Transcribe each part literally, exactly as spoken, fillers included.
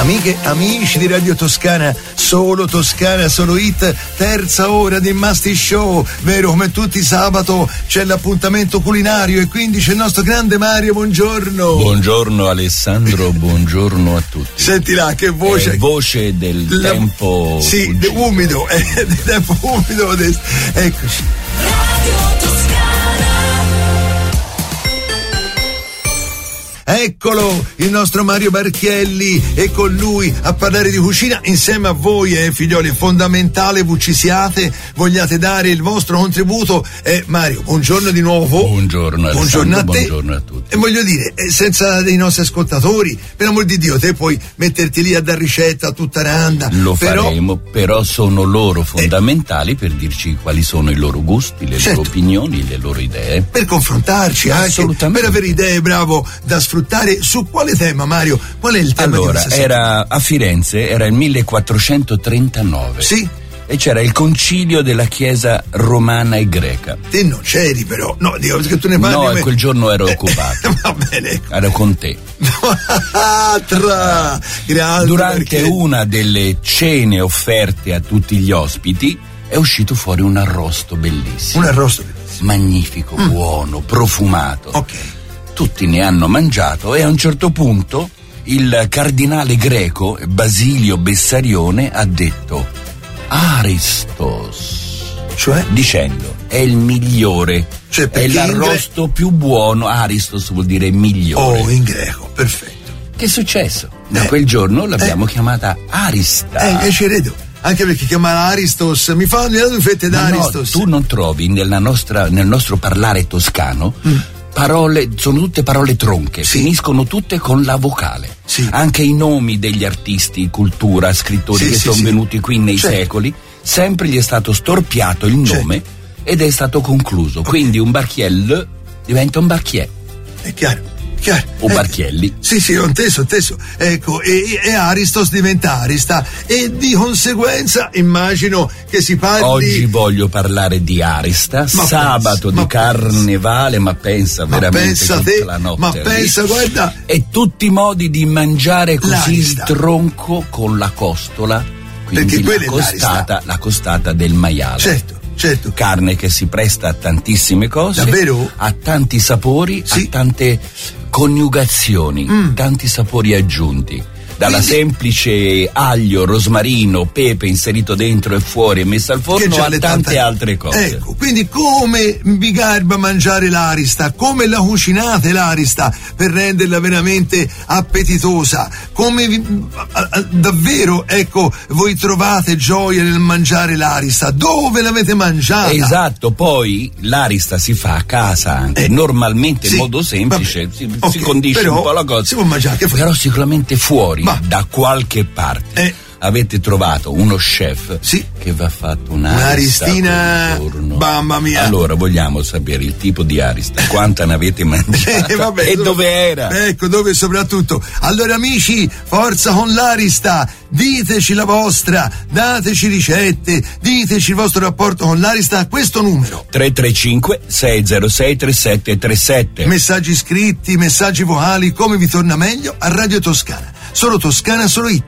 Amiche, amici di Radio Toscana, solo Toscana, solo hit, terza ora di Masti Show, vero come tutti i sabato c'è l'appuntamento culinario e quindi c'è il nostro grande Mario, buongiorno. Buongiorno Alessandro, buongiorno a tutti. Senti là, che voce. È voce del La... tempo. Sì, de, umido, è del tempo umido, de... eccoci. Radio Toscana. Eccolo, il nostro Mario Barchielli, e con lui a parlare di cucina insieme a voi, eh, figlioli, è fondamentale, voi ci siate, vogliate dare il vostro contributo. Eh, Mario, buongiorno di nuovo. Buongiorno, buongiorno a te. Buongiorno a tutti. E voglio dire, eh, senza dei nostri ascoltatori, per amor di Dio, te puoi metterti lì a dar ricetta a tutta randa. Lo però, faremo, però sono loro fondamentali eh, per dirci quali sono i loro gusti, le certo. loro opinioni, le loro idee. Per confrontarci anche, per avere idee, bravo, da sfruttare. Su quale tema, Mario? Qual è il tema? Allora, era a Firenze, era il millequattrocentotrentanove. Sì. E c'era il concilio della chiesa romana e greca. Te non c'eri però, no, dico perché tu ne parli. No, me... quel giorno ero eh, occupato. Va bene. Ero con te. Tra, grande, Durante perché... una delle cene offerte a tutti gli ospiti è uscito fuori un arrosto bellissimo. Un arrosto bellissimo. Magnifico, mm. buono, profumato. Ok. Tutti ne hanno mangiato e a un certo punto il cardinale greco Basilio Bessarione ha detto Aristos, cioè dicendo è il migliore, cioè, è l'arrosto gre... più buono. Aristos vuol dire migliore. Oh, in greco, perfetto. Che è successo? Da eh, quel giorno l'abbiamo eh, chiamata Arista. Eh, e ci credo. Anche perché chiamare Aristos mi fanno le due fette d'Aristos. No, tu non trovi nella nostra, nel nostro parlare toscano mm. parole, sono tutte parole tronche, sì. finiscono tutte con la vocale. Sì. Anche i nomi degli artisti, cultura, scrittori sì, che sì, sono sì. venuti qui nei certo. secoli, sempre gli è stato storpiato il nome certo. ed è stato concluso. Okay. Quindi un Barchiel diventa un Barchier. È chiaro. Chiaro. O eh, Barchielli. Sì, sì, ho inteso, ho inteso. Ecco, e, e Aristos diventa Arista e di conseguenza immagino che si parli... Oggi voglio parlare di Arista, ma pensa, sabato di ma carnevale, ma pensa ma veramente pensa tutta te, la notte. Ma pensa, guarda... E tutti i modi di mangiare così l'Arista. Il tronco con la costola, quindi perché la costata, la costata del maiale. Certo. Certo. Carne che si presta a tantissime cose, davvero? A tanti sapori, sì. a tante coniugazioni, mm. tanti sapori aggiunti. Dalla quindi, semplice aglio, rosmarino, pepe inserito dentro e fuori e messo al forno a tante tante... altre cose. Ecco, quindi come vi garba mangiare l'arista, come la cucinate l'arista per renderla veramente appetitosa, come vi, davvero, ecco, voi trovate gioia nel mangiare l'arista, dove l'avete mangiata? Esatto, poi l'arista si fa a casa anche, eh, normalmente sì, in modo semplice, si, okay, si condisce però, un po' la cosa, si può mangiare, che però sicuramente fuori. Ma, da qualche parte eh, avete trovato uno chef sì. che va fatto un'arista, un'aristina, mamma mia. Allora vogliamo sapere il tipo di arista, quanta ne avete mangiata eh, vabbè, e dove, dove era. Ecco, dove soprattutto. Allora amici, forza con l'arista, diteci la vostra, dateci ricette, diteci il vostro rapporto con l'arista a questo numero tre tre cinque sei zero sei tre sette tre sette. Messaggi scritti, messaggi vocali, come vi torna meglio a Radio Toscana. Solo Toscana, solo hit.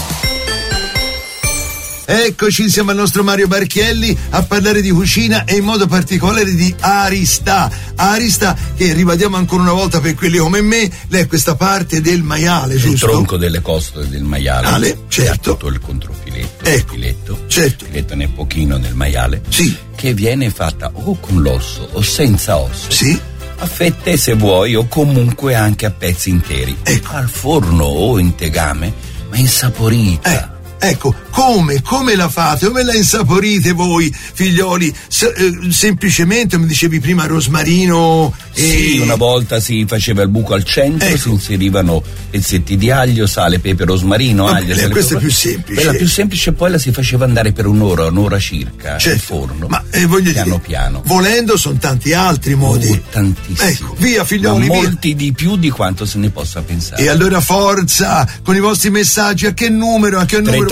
Eccoci insieme al nostro Mario Barchielli a parlare di cucina e in modo particolare di Arista. Arista che ribadiamo ancora una volta per quelli come me, lei è questa parte del maiale, giusto? Il tronco delle costole del maiale. Ale, certo. Tutto il controfiletto, ecco, il filetto, certo. il filetto ne è pochino nel maiale. Sì. Che viene fatta o con l'osso o senza osso. Sì. A fette se vuoi o comunque anche a pezzi interi. Ecco. Al forno o in tegame, ma insaporita. Eh. Ecco, come, come la fate, come la insaporite voi, figlioli? Se, eh, semplicemente, come dicevi prima, rosmarino e... Sì, una volta si faceva il buco al centro, ecco. Si inserivano pezzetti di aglio, sale, pepe, rosmarino, vabbè, aglio. Questa è più semplice. Quella più semplice poi la si faceva andare per un'ora, un'ora circa, certo. al forno. Ma eh, voglio piano dire, piano. Volendo sono tanti altri modi. Oh, tantissimi. Ecco, via figlioli, ma via. molti di più di quanto se ne possa pensare. E allora forza, con i vostri messaggi, a che numero, a che numero? tre tre cinque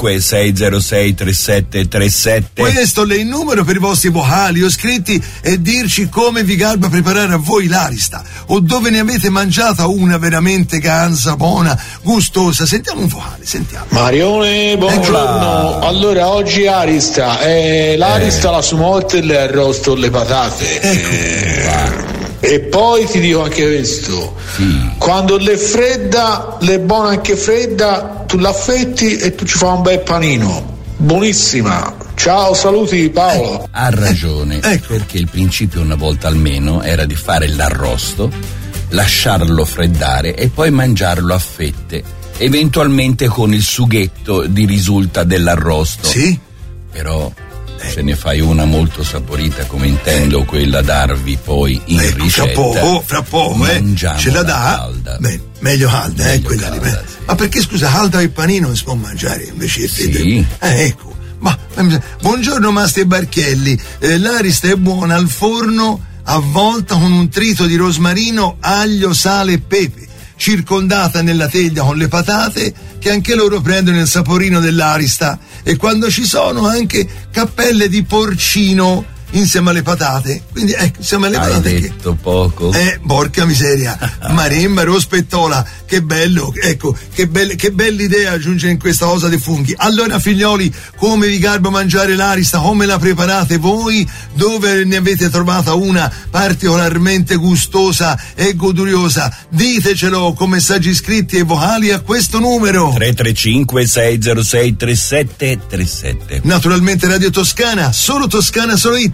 cinque sei zero sei tre sette tre sette. Questo è il numero per i vostri vocali o scritti e dirci come vi garba preparare a voi l'arista o dove ne avete mangiata una veramente ganza, buona, gustosa. Sentiamo un vocale, sentiamo. Marione, buongiorno. Allora oggi arista, eh, l'arista eh. la sumotte e l'arrosto le patate. Ecco. Eh. E poi ti dico anche questo, sì. Quando l'è fredda, l'è buona anche fredda, tu l'affetti e tu ci fai un bel panino, buonissima. Ciao, saluti Paolo. Eh, ha ragione, eh, ecco. Perché il principio una volta almeno era di fare l'arrosto, lasciarlo freddare e poi mangiarlo a fette, eventualmente con il sughetto di risulta dell'arrosto. Sì. Però se ne fai una molto saporita come intendo, quella darvi poi in ecco, ricetta. Fra poco, fra poco, eh. Ce la dà. Calda. Beh, meglio calda, meglio eh, quella calda, lì. Sì. Ma perché scusa, calda il panino non si può mangiare invece? Sì. Eh, ecco. Ma, buongiorno Masti e Barchielli. Eh, l'arista è buona al forno, avvolta con un trito di rosmarino, aglio, sale e pepe, circondata nella teglia con le patate che anche loro prendono il saporino dell'arista, e quando ci sono anche cappelle di porcino insieme alle patate, quindi ecco, insieme alle Hai patate detto che... poco eh porca miseria. Maremma, rospettola, che bello, ecco, che, belle, che bella idea aggiungere in questa cosa dei funghi. Allora figlioli, come vi garba mangiare l'arista, come la preparate voi, dove ne avete trovata una particolarmente gustosa e goduriosa, ditecelo con messaggi scritti e vocali a questo numero tre tre cinque sei zero sei tre sette tre sette. Naturalmente Radio Toscana, solo Toscana, solo it.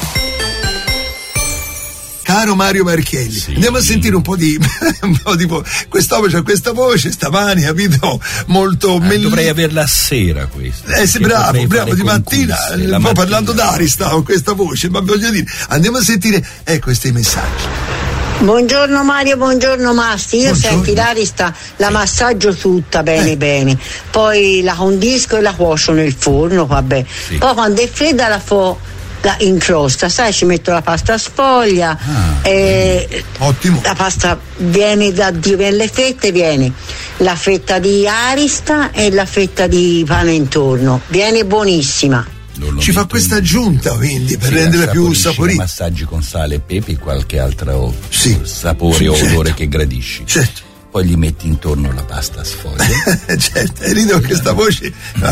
Caro Mario Marchielli, sì. Andiamo a sentire un po' di un po' tipo quest'uomo c'ha questa voce, sta mani, capito? Molto ah, mell... dovrei averla a sera questa. Eh sì, bravo, bravo, di mattina, un po' parlando d'arista con questa voce, ma voglio dire, andiamo a sentire eh, questi messaggi. Buongiorno Mario, buongiorno Masti, io buongiorno. Senti l'arista la massaggio tutta bene eh. bene, poi la condisco e la cuocio nel forno, vabbè, sì. Poi quando è fredda la fo la incrosta, sai, ci metto la pasta sfoglia, ah, e ottimo. La pasta viene da Dio, viene le fette, viene la fetta di arista e la fetta di pane intorno, viene buonissima. Ci fa questa aggiunta quindi per sì, renderla più saporita. Massaggi con sale e pepe e qualche altro sì. sapore sì, o certo. odore che gradisci. Certo. Poi gli metti intorno la pasta a sfoglia. Certo, e rido questa voce.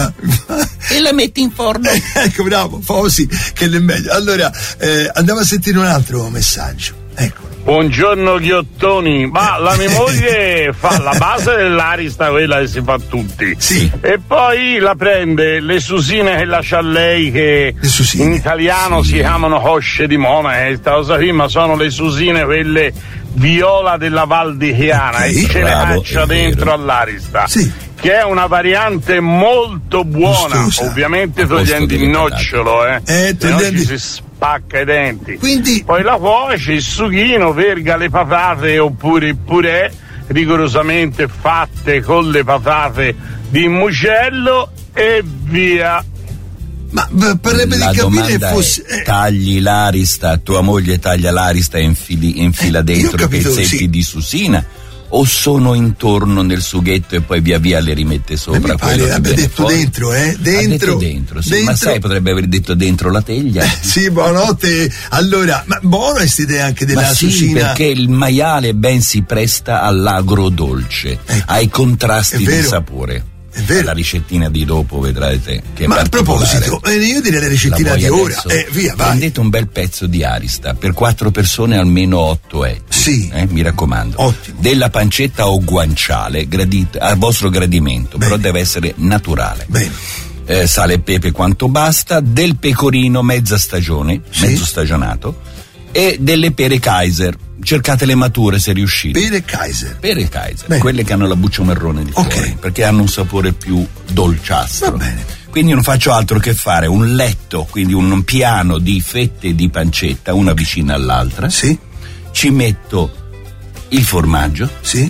E la metti in forno. Ecco, bravo, fa così che è meglio. Allora, eh, andiamo a sentire un altro messaggio. Ecco. Buongiorno ghiottoni, ma la mia moglie fa la base dell'arista, quella che si fa tutti, sì. E poi la prende le susine che lascia a lei, che in italiano sì. si chiamano cosce di Monaca, questa cosa qui, ma sono le susine quelle viola della Val di Chiana, okay. E ce Bravo, le caccia dentro vero. All'arista, sì. Che è una variante molto buona, gustosa. Ovviamente togliendo il nocciolo, eh, eh togliendo... ci si spacca i denti. Quindi... Poi la cuoce, il sughino, verga le patate oppure il purè, rigorosamente fatte con le patate di mugello e via. Ma parrebbe la di capire fosse eh. tagli l'arista, tua moglie taglia l'arista e infili, infila eh, dentro capito, pezzetti sì. di susina, o sono intorno nel sughetto e poi via via le rimette sopra? Mi pare abbia detto fuori. Dentro, eh? Dentro. Ha detto dentro, sì, dentro. Ma sai, potrebbe aver detto dentro la teglia. Eh, sì, buonanotte. Allora, ma buona questa idea anche della ma sì, susina. Perché il maiale ben si presta all'agrodolce, ecco. Ai contrasti di sapore. È vero. La ricettina di dopo vedrete che ma è a proposito, eh, io direi la ricettina la di ora eh, via, vai. Prendete un bel pezzo di arista per quattro persone, almeno otto etti, sì. eh, mi raccomando. Ottimo. Della pancetta o guanciale gradite, a vostro gradimento. Bene. Però deve essere naturale. Bene. Eh, sale e pepe quanto basta, del pecorino mezza stagione, sì. Mezzo stagionato, e delle pere Kaiser. Cercate le mature se riuscite. Pere Kaiser. Pere Kaiser, bene. Quelle che hanno la buccia marrone di fuori, okay. Perché hanno un sapore più dolciastro. Va bene. Quindi non faccio altro che fare un letto, quindi un piano di fette di pancetta, una okay. vicina all'altra. Sì. Ci metto il formaggio. Sì.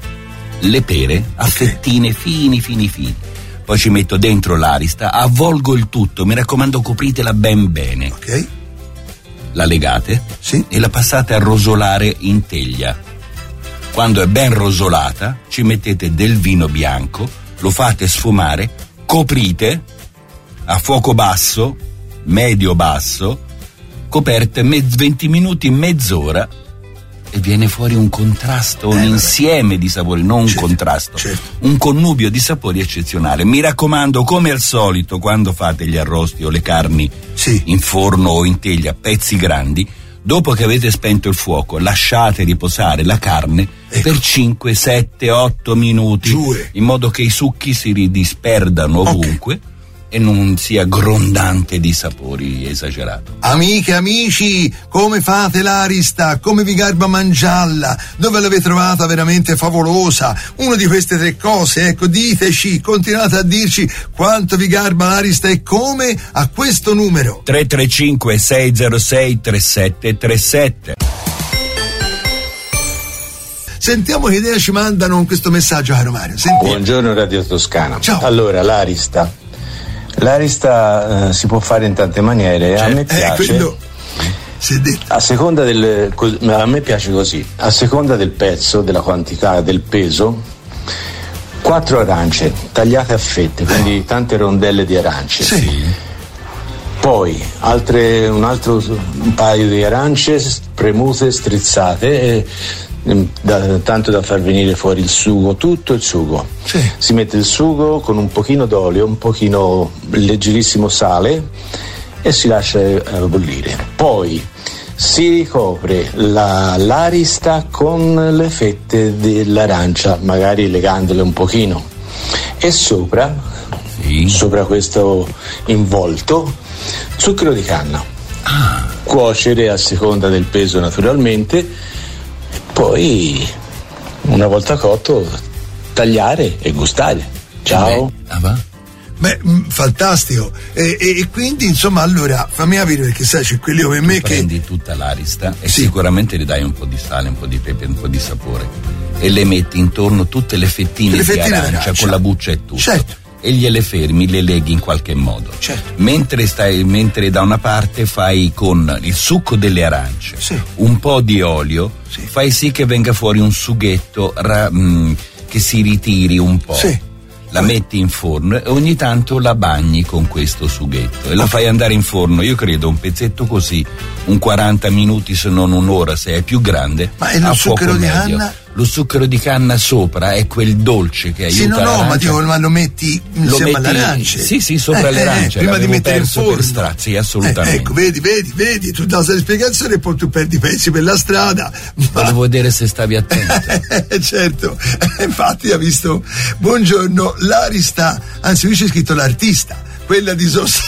Le pere a okay. fettine fini fini fini. Poi ci metto dentro l'arista, avvolgo il tutto, mi raccomando copritela ben bene. Ok. La legate, sì. E la passate a rosolare in teglia. Quando è ben rosolata ci mettete del vino bianco, lo fate sfumare, coprite a fuoco basso, medio basso, coperte mezz- venti minuti, mezz'ora, e viene fuori un contrasto, un eh, insieme di sapori, non certo, un contrasto, certo. un connubio di sapori eccezionale. Mi raccomando, come al solito, quando fate gli arrosti o le carni sì. in forno o in teglia, pezzi grandi, dopo che avete spento il fuoco, lasciate riposare la carne ecco. per cinque, sette, otto minuti, Giure. in modo che i succhi si ridisperdano ovunque. Okay. E non sia grondante di sapori esagerato. Amiche, amici, come fate l'arista? Come vi garba mangiarla? Dove l'avete trovata veramente favolosa? Una di queste tre cose, ecco, diteci, continuate a dirci quanto vi garba l'arista e come a questo numero. tre tre cinque sei zero sei tre sette tre sette. Sentiamo che idea ci mandano con questo messaggio, caro Mario. Sentiamo. Buongiorno Radio Toscana. Ciao. Allora, l'arista. L'arista eh, si può fare in tante maniere, cioè, a me piace eh, a seconda del a me piace così, a seconda del pezzo, della quantità, del peso, quattro arance tagliate a fette, quindi tante rondelle di arance. Sì. Poi altre, un altro un paio di arance premute, strizzate, e, Da, tanto da far venire fuori il sugo, tutto il sugo. Sì. Si mette il sugo con un pochino d'olio, un pochino leggerissimo sale e si lascia eh, bollire. Poi si ricopre la, l'arista con le fette dell'arancia, magari legandole un pochino, e sopra, sì. sopra questo involto, zucchero di canna. Ah. Cuocere a seconda del peso, naturalmente. Poi, una volta cotto, tagliare e gustare. Ciao. Ah, va? Beh, mh, fantastico. E, e, e quindi, insomma, allora, fammi capire, perché sai, c'è quelli come tu me prendi che... prendi tutta l'arista e sì. sicuramente le dai un po' di sale, un po' di pepe, un po' di sapore. E le metti intorno tutte le fettine, le fettine di arancia, arancia con la buccia e tutto. Certo. E gliele fermi, le leghi in qualche modo. Certo. Mentre stai, mentre da una parte fai con il succo delle arance, sì. un po' di olio, sì. fai sì che venga fuori un sughetto ra, mh, che si ritiri un po'. Sì. La metti in forno e ogni tanto la bagni con questo sughetto e la fai andare in forno, io credo un pezzetto così, un quaranta minuti se non un'ora se è più grande. Ma è lo zucchero di canna? Lo zucchero di canna sopra è quel dolce che aiuta. Sì, no, no, ma, dico, ma lo metti insieme alle arance. Sì, sì, sopra eh, le arance. Eh, prima di mettere in forno. Stra- sì, assolutamente. Eh, ecco, vedi, vedi, vedi, tu dai la spiegazione e poi tu perdi pezzi per la strada. Ma... Volevo vedere se stavi attento. Certo, infatti ha visto. Buongiorno, l'arista, anzi qui c'è scritto l'artista, quella di Sos.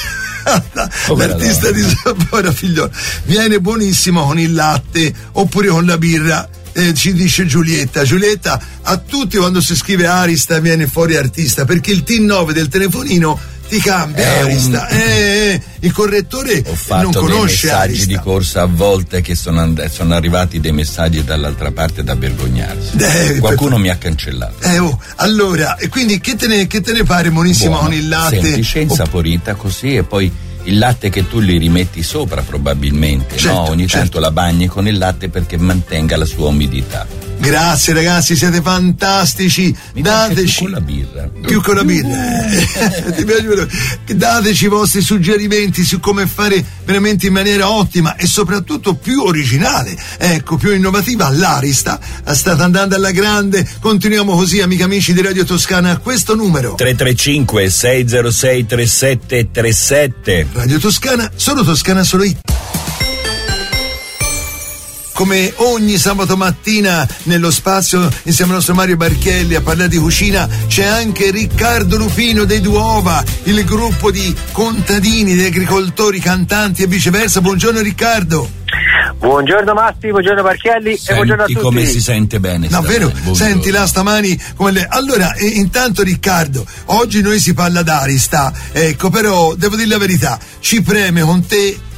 L'artista di Sapora Figliolo viene buonissimo con il latte oppure con la birra. Eh, ci dice Giulietta. Giulietta, a tutti quando si scrive Arista viene fuori artista, perché il T nove del telefonino ti cambia è Arista. Un... Eh, il correttore Ho fatto non conosce dei messaggi Arista. di corsa a volte che sono, and- sono arrivati dei messaggi dall'altra parte da vergognarsi. Eh, Qualcuno per... mi ha cancellato. Eh, oh, allora, e quindi che te ne, che te ne pare buonissimo con il latte? Semplice, insaporita così, e poi il latte che tu li rimetti sopra probabilmente, certo, no? Ogni certo. tanto la bagni con il latte perché mantenga la sua umidità. Grazie ragazzi, siete fantastici. Mi dateci più con la birra. Più con la birra. Ti piace? Dateci i vostri suggerimenti su come fare veramente in maniera ottima e soprattutto più originale, ecco, più innovativa. L'Arista state andando alla grande. Continuiamo così, amici amici di Radio Toscana, a questo numero tre tre cinque sei zero sei tre sette tre sette. Radio Toscana, solo Toscana, solo it. Come ogni sabato mattina nello spazio insieme al nostro Mario Barchielli a parlare di cucina c'è anche Riccardo Lupino dei Duova, il gruppo di contadini, di agricoltori, cantanti e viceversa. Buongiorno Riccardo. Buongiorno Masti, buongiorno Barchielli. Senti e buongiorno a tutti. Come si sente bene. Davvero? Senti là stamani come le... Allora, eh, intanto Riccardo, oggi noi si parla d'Arista, ecco, però devo dire la verità, ci preme con te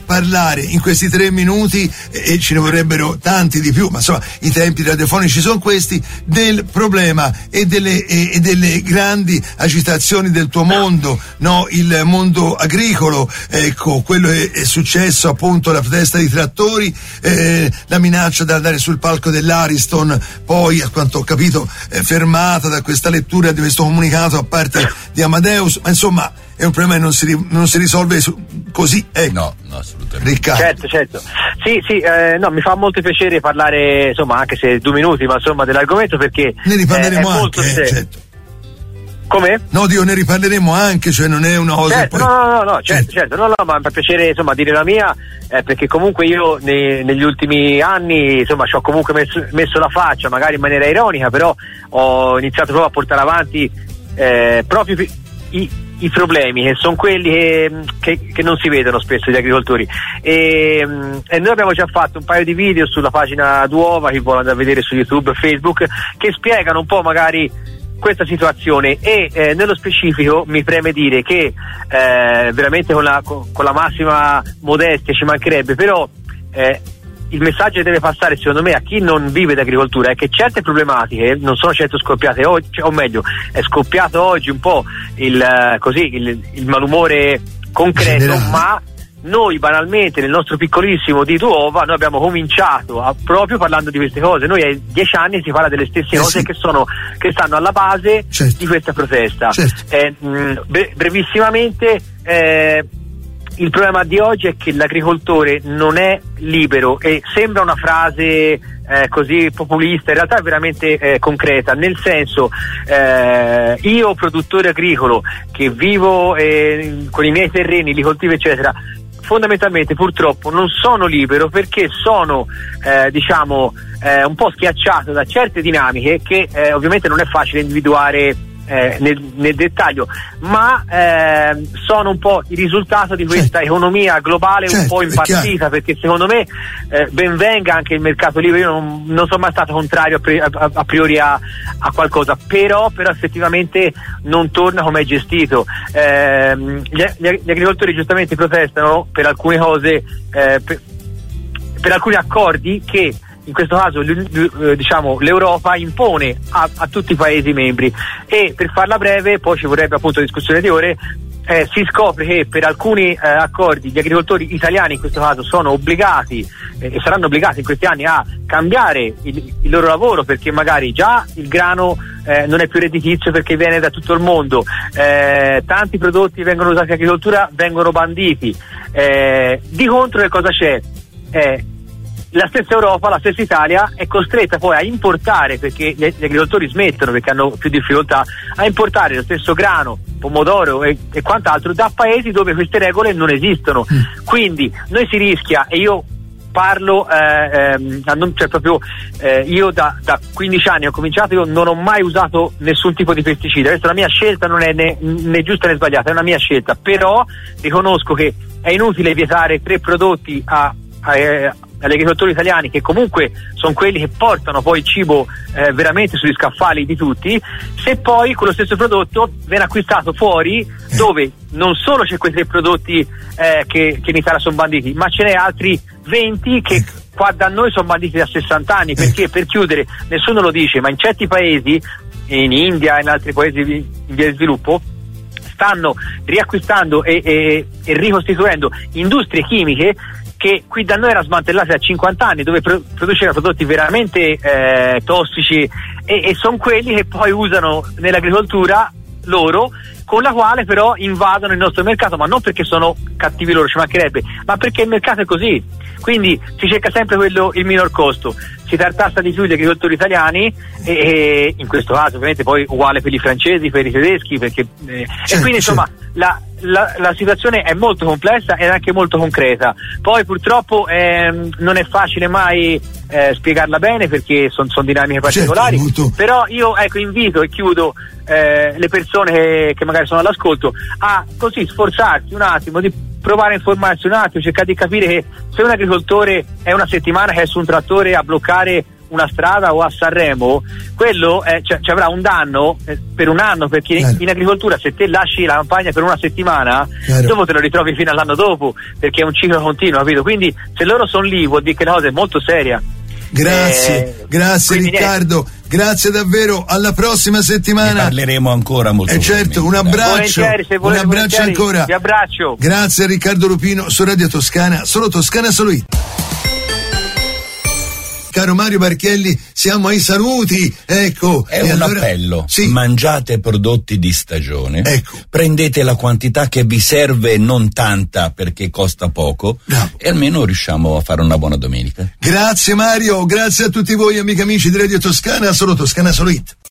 parlare in questi tre minuti, e ce ne vorrebbero tanti di più, ma insomma i tempi radiofonici sono questi, del problema e delle, e, e delle grandi agitazioni del tuo mondo, no? Il mondo agricolo, ecco, quello è, è successo, appunto, la protesta di trattori, eh, la minaccia da andare sul palco dell'Ariston, poi a quanto ho capito eh, fermata da questa lettura di questo comunicato a parte di Amadeus, ma insomma è un problema che non si, non si risolve su, così, ecco. No, no, assolutamente. Riccardo. Certo, certo. Sì, sì, eh, no, mi fa molto piacere parlare, insomma, anche se due minuti, ma insomma, dell'argomento, perché ne riparleremo eh, è molto anche, eh, se... certo. Come? No, Dio, ne riparleremo anche, cioè non è una cosa. Certo, poi... no, no, no, certo, certo, no, no, ma mi fa piacere, insomma, dire la mia, eh, perché comunque io ne, negli ultimi anni, insomma, ci ho comunque messo, messo la faccia, magari in maniera ironica, però ho iniziato proprio a portare avanti eh, proprio i, i problemi, che sono quelli che, che, che non si vedono spesso gli agricoltori, e, e noi abbiamo già fatto un paio di video sulla pagina Duova, che vuole andare a vedere su YouTube e Facebook, che spiegano un po' magari questa situazione, e eh, nello specifico mi preme dire che eh, veramente con la, con, con la massima modestia, ci mancherebbe, però eh, il messaggio che deve passare secondo me a chi non vive d'agricoltura è che certe problematiche non sono certo scoppiate oggi, o meglio è scoppiato oggi un po' il, così, il, il malumore concreto, generale. Ma noi banalmente nel nostro piccolissimo di Duova noi abbiamo cominciato a, proprio parlando di queste cose. Noi ai dieci anni si parla delle stesse eh cose sì. che sono che stanno alla base, certo, di questa protesta. Certo. Eh, mh, bre- brevissimamente eh, il problema di oggi è che l'agricoltore non è libero, e sembra una frase eh, così populista, in realtà è veramente eh, concreta, nel senso eh, io produttore agricolo che vivo eh, con i miei terreni, li coltivo eccetera, fondamentalmente purtroppo non sono libero, perché sono eh, diciamo eh, un po' schiacciato da certe dinamiche che eh, ovviamente non è facile individuare eh, nel, nel dettaglio, ma eh, sono un po' il risultato di questa certo. economia globale, certo, un po' impazzita, perché secondo me eh, ben venga anche il mercato libero. Io non, non sono mai stato contrario a, pri- a, a priori a, a qualcosa, però, però effettivamente non torna come è gestito. Eh, gli, gli agricoltori giustamente protestano per alcune cose, eh, per, per alcuni accordi che in questo caso diciamo l'Europa impone a, a tutti i Paesi membri, e per farla breve, poi ci vorrebbe appunto discussione di ore, eh, si scopre che per alcuni eh, accordi gli agricoltori italiani in questo caso sono obbligati eh, e saranno obbligati in questi anni a cambiare il, il loro lavoro, perché magari già il grano eh, non è più redditizio perché viene da tutto il mondo, eh, tanti prodotti vengono usati in agricoltura, vengono banditi, eh, di contro che cosa c'è? Eh, La stessa Europa, la stessa Italia è costretta poi a importare, perché gli agricoltori smettono perché hanno più difficoltà, a importare lo stesso grano, pomodoro e, e quant'altro da paesi dove queste regole non esistono. Mm. Quindi noi si rischia, e io parlo eh, ehm, cioè proprio eh, io da, da quindici anni ho cominciato, io non ho mai usato nessun tipo di pesticida, questa è la mia scelta, non è né, né giusta né sbagliata, è una mia scelta, però riconosco che è inutile vietare tre prodotti a, a agli agricoltori italiani, che comunque sono quelli che portano poi il cibo eh, veramente sugli scaffali di tutti, se poi quello stesso prodotto viene acquistato fuori, dove non solo c'è quei tre prodotti eh, che, che in Italia sono banditi, ma ce n'è altri venti che qua da noi sono banditi da sessanta anni, perché per chiudere, nessuno lo dice, ma in certi paesi, in India e in altri paesi in via di sviluppo, stanno riacquistando e, e, e ricostituendo industrie chimiche che qui da noi era smantellata da cinquanta anni, dove pro- produceva prodotti veramente eh, tossici, e, e sono quelli che poi usano nell'agricoltura loro, con la quale però invadono il nostro mercato, ma non perché sono cattivi loro, ci mancherebbe, ma perché il mercato è così. Quindi si cerca sempre quello, il minor costo, si tartassa di più gli agricoltori italiani, e, e in questo caso ovviamente poi uguale per i francesi, per i tedeschi, perché eh, certo, e quindi insomma la, la, la situazione è molto complessa ed anche molto concreta. Poi purtroppo eh, non è facile mai eh, spiegarla bene, perché sono son dinamiche particolari, certo, molto... però io ecco invito e chiudo eh, le persone che, che magari sono all'ascolto a così sforzarsi un attimo di provare a informarsi un attimo, cercare di capire che se un agricoltore è una settimana che è su un trattore a bloccare una strada o a Sanremo, quello eh, cioè, ci avrà un danno eh, per un anno, perché in, in agricoltura se te lasci la campagna per una settimana, chiaro, dopo te lo ritrovi fino all'anno dopo, perché è un ciclo continuo, capito? Quindi se loro sono lì vuol dire che la cosa è molto seria. Grazie, eh, grazie Riccardo, niente. Grazie davvero, alla prossima settimana. Ne parleremo ancora molto. E eh certo, un abbraccio, se volete, un abbraccio ancora. Vi abbraccio. Grazie a Riccardo Lupino su Radio Toscana, solo Toscana, solo It. Caro Mario Barchielli, siamo ai saluti, ecco. È un allora, appello, sì. Mangiate prodotti di stagione, ecco. Prendete la quantità che vi serve, non tanta perché costa poco, no. E almeno riusciamo a fare una buona domenica. Grazie Mario, grazie a tutti voi amici amici di Radio Toscana, solo Toscana, solo It.